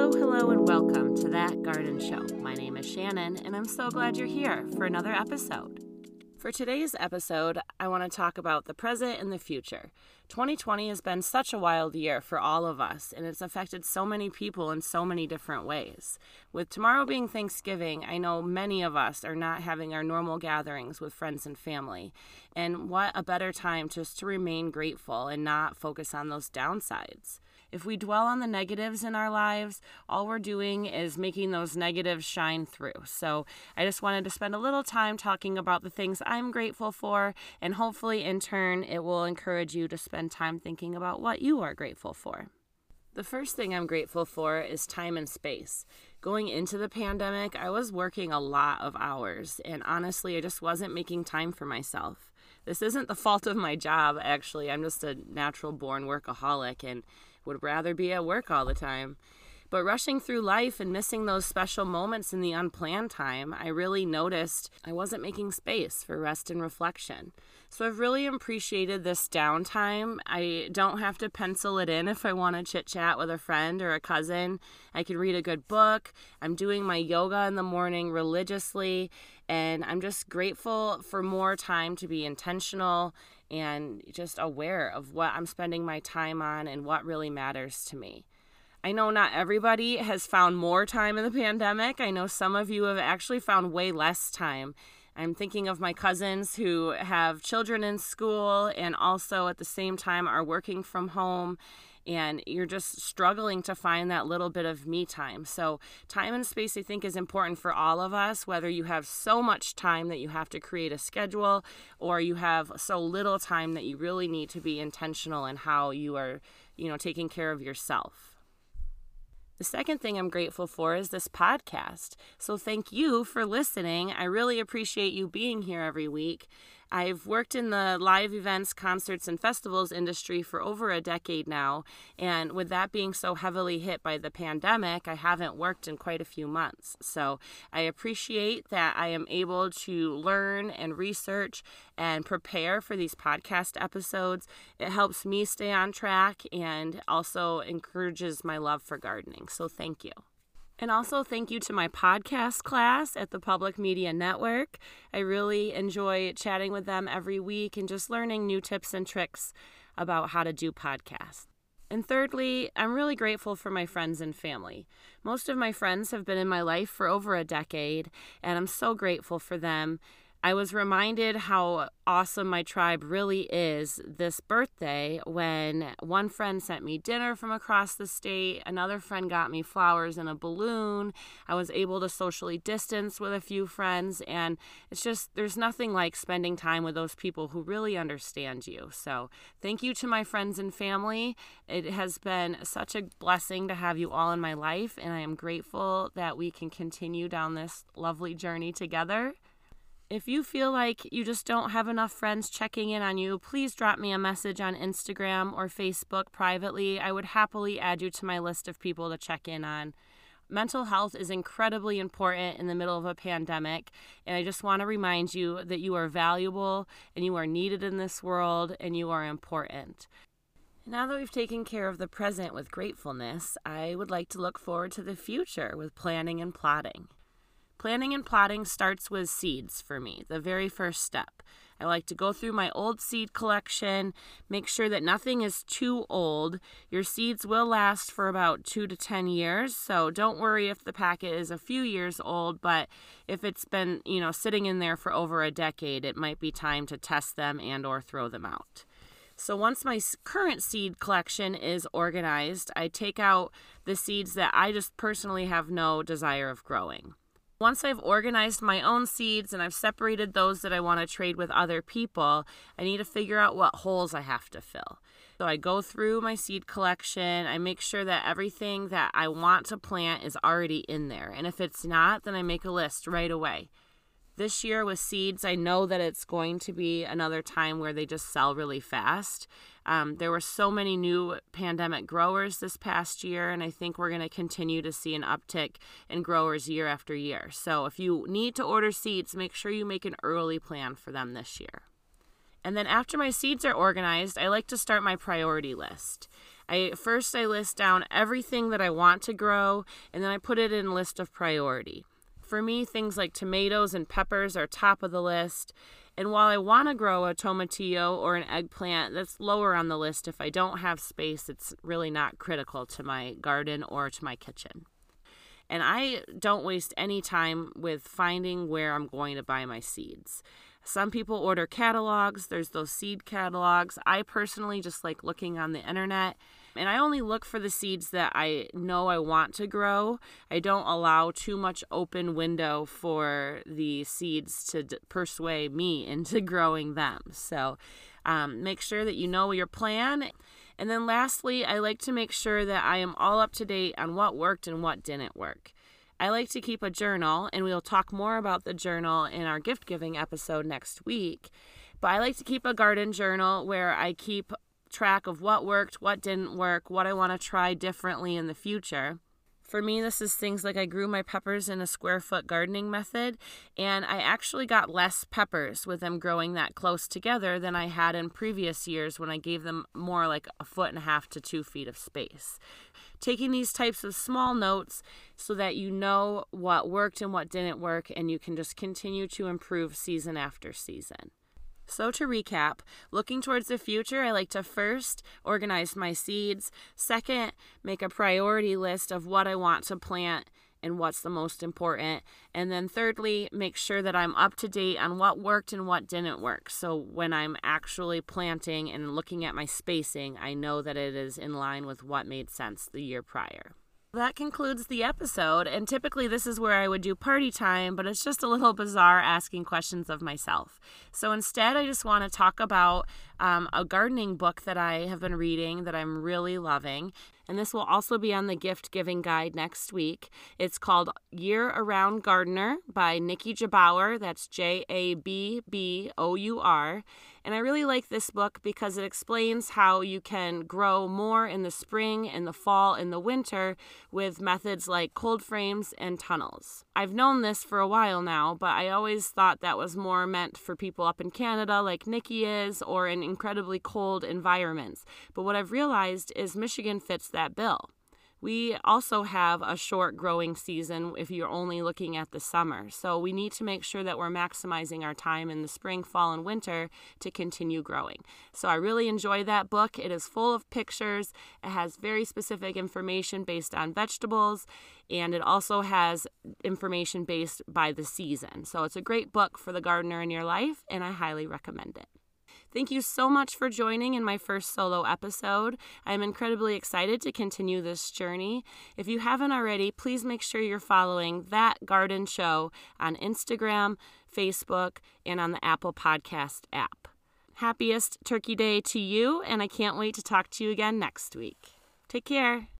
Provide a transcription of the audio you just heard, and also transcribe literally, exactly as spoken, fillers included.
Hello, hello, and welcome to That Garden Show. My name is Shannon, and I'm so glad you're here for another episode. For today's episode, I want to talk about the present and the future. twenty twenty has been such a wild year for all of us, and it's affected so many people in so many different ways. With tomorrow being Thanksgiving, I know many of us are not having our normal gatherings with friends and family. And what a better time just to remain grateful and not focus on those downsides. If we dwell on the negatives in our lives, all we're doing is making those negatives shine through. So I just wanted to spend a little time talking about the things I'm grateful for, and hopefully in turn it will encourage you to spend time thinking about what you are grateful for. The first thing I'm grateful for is time and space. Going into the pandemic, I was working a lot of hours, and honestly, I just wasn't making time for myself. This isn't the fault of my job, actually. I'm just a natural-born workaholic and would rather be at work all the time. But rushing through life and missing those special moments in the unplanned time, I really noticed I wasn't making space for rest and reflection. So I've really appreciated this downtime. I don't have to pencil it in if I want to chit-chat with a friend or a cousin. I can read a good book. I'm doing my yoga in the morning religiously, and I'm just grateful for more time to be intentional and just aware of what I'm spending my time on and what really matters to me. I know not everybody has found more time in the pandemic. I know some of you have actually found way less time. I'm thinking of my cousins who have children in school and also at the same time are working from home, and you're just struggling to find that little bit of me time. So time and space, I think, is important for all of us, whether you have so much time that you have to create a schedule or you have so little time that you really need to be intentional in how you are, you know, taking care of yourself. The second thing I'm grateful for is this podcast. So thank you for listening. I really appreciate you being here every week. I've worked in the live events, concerts, and festivals industry for over a decade now, and with that being so heavily hit by the pandemic, I haven't worked in quite a few months. So I appreciate that I am able to learn and research and prepare for these podcast episodes. It helps me stay on track and also encourages my love for gardening. So thank you. And also thank you to my podcast class at the Public Media Network. I really enjoy chatting with them every week and just learning new tips and tricks about how to do podcasts. And thirdly, I'm really grateful for my friends and family. Most of my friends have been in my life for over a decade, and I'm so grateful for them. I was reminded how awesome my tribe really is this birthday when one friend sent me dinner from across the state, another friend got me flowers and a balloon. I was able to socially distance with a few friends, and it's just, there's nothing like spending time with those people who really understand you. So thank you to my friends and family. It has been such a blessing to have you all in my life, and I am grateful that we can continue down this lovely journey together. If you feel like you just don't have enough friends checking in on you, please drop me a message on Instagram or Facebook privately. I would happily add you to my list of people to check in on. Mental health is incredibly important in the middle of a pandemic, and I just want to remind you that you are valuable and you are needed in this world and you are important. Now that we've taken care of the present with gratefulness, I would like to look forward to the future with planning and plotting. Planning and plotting starts with seeds for me, the very first step. I like to go through my old seed collection, make sure that nothing is too old. Your seeds will last for about two to ten years, so don't worry if the packet is a few years old, but if it's been, you know, sitting in there for over a decade, it might be time to test them and or throw them out. So once my current seed collection is organized, I take out the seeds that I just personally have no desire of growing. Once I've organized my own seeds and I've separated those that I want to trade with other people, I need to figure out what holes I have to fill. So I go through my seed collection, I make sure that everything that I want to plant is already in there. And if it's not, then I make a list right away. This year with seeds, I know that it's going to be another time where they just sell really fast. Um, there were so many new pandemic growers this past year, and I think we're going to continue to see an uptick in growers year after year. So if you need to order seeds, make sure you make an early plan for them this year. And then after my seeds are organized, I like to start my priority list. I first I list down everything that I want to grow, and then I put it in a list of priority. For me, things like tomatoes and peppers are top of the list. And while I want to grow a tomatillo or an eggplant, that's lower on the list. If I don't have space, it's really not critical to my garden or to my kitchen. And I don't waste any time with finding where I'm going to buy my seeds. Some people order catalogs. There's those seed catalogs. I personally just like looking on the internet. And I only look for the seeds that I know I want to grow. I don't allow too much open window for the seeds to d- persuade me into growing them. So um, make sure that you know your plan. And then lastly, I like to make sure that I am all up to date on what worked and what didn't work. I like to keep a journal, and we'll talk more about the journal in our gift giving episode next week. But I like to keep a garden journal where I keep track of what worked, what didn't work, what I want to try differently in the future. For me, this is things like I grew my peppers in a square foot gardening method, and I actually got less peppers with them growing that close together than I had in previous years when I gave them more like a foot and a half to two feet of space. Taking these types of small notes so that you know what worked and what didn't work, and you can just continue to improve season after season. So to recap, looking towards the future, I like to first organize my seeds. Second, make a priority list of what I want to plant and what's the most important. And then thirdly, make sure that I'm up to date on what worked and what didn't work. So when I'm actually planting and looking at my spacing, I know that it is in line with what made sense the year prior. That concludes the episode, and typically this is where I would do party time, but it's just a little bizarre asking questions of myself. So instead, I just want to talk about um, a gardening book that I have been reading that I'm really loving, and this will also be on the gift giving guide next week. It's called Year Around Gardener by Nikki Jabbour. That's J A B B O U R. And I really like this book because it explains how you can grow more in the spring, in the fall, in the winter with methods like cold frames and tunnels. I've known this for a while now, but I always thought that was more meant for people up in Canada like Nikki is, or in incredibly cold environments. But what I've realized is Michigan fits that bill. We also have a short growing season if you're only looking at the summer. So we need to make sure that we're maximizing our time in the spring, fall, and winter to continue growing. So I really enjoy that book. It is full of pictures. It has very specific information based on vegetables, and it also has information based by the season. So it's a great book for the gardener in your life, and I highly recommend it. Thank you so much for joining in my first solo episode. I am incredibly excited to continue this journey. If you haven't already, please make sure you're following That Garden Show on Instagram, Facebook, and on the Apple Podcast app. Happiest Turkey Day to you, and I can't wait to talk to you again next week. Take care.